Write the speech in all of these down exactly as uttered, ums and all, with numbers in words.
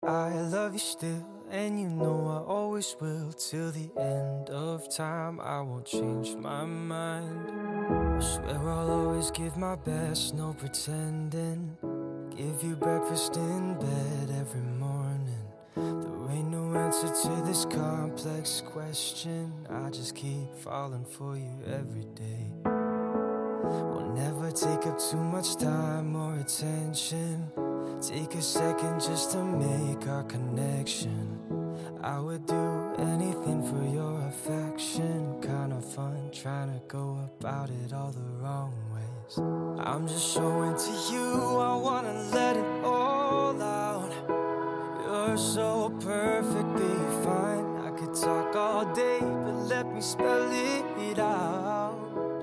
I love you still, and you know I always will. Till the end of time, I won't change my mind. I swear I'll always give my best, no pretending. Give you breakfast in bed every morning. There ain't no answer to this complex question. I just keep falling for you every day. We'll never take up too much time or attention. Take a second just to make our connection. I would do anything for your affection. Kinda fun trying to go about it all the wrong ways. I'm just showing to you, I wanna let it all out. You're so perfectly fine. I could talk all day, but let me spell it out.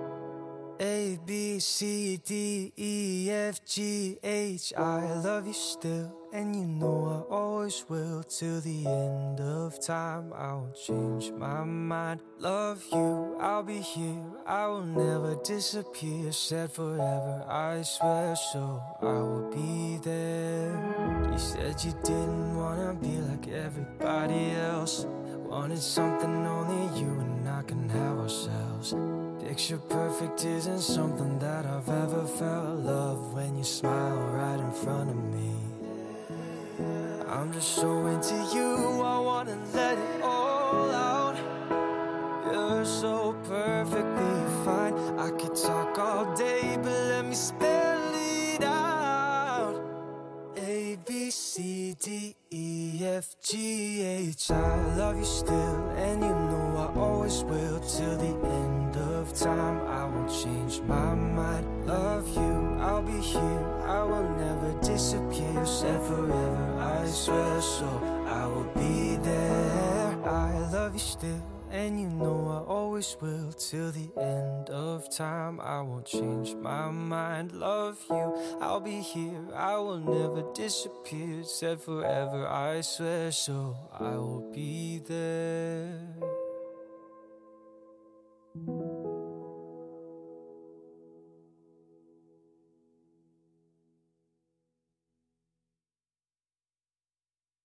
A, B, C, D, E, F, G, H. I love you still, and you know I always will. Till the end of time, I won't change my mind. Love you, I'll be here, I will never disappear. Said forever, I swear, so I will be there. You said you didn't wanna be like everybody else. Wanted something only you and I can have ourselves. Picture perfect isn't something that I've ever felt. Love when you smile right in front of me. I'm just so into you, I wanna let it all out. You're so perfectly fine. I could talk all day, but let me spell it out. A, B, C, D, E, F, G, H. I love you still, and you know I always will. Till the end of time, I won't change my mind. Love you, I'll be here, I will never disappear. Said forever, I swear, so I will be there. I love you still, and you know I always will. Till the end of time, I won't change my mind. Love you, I'll be here, I will never disappear. Said forever, I swear, so I will be there.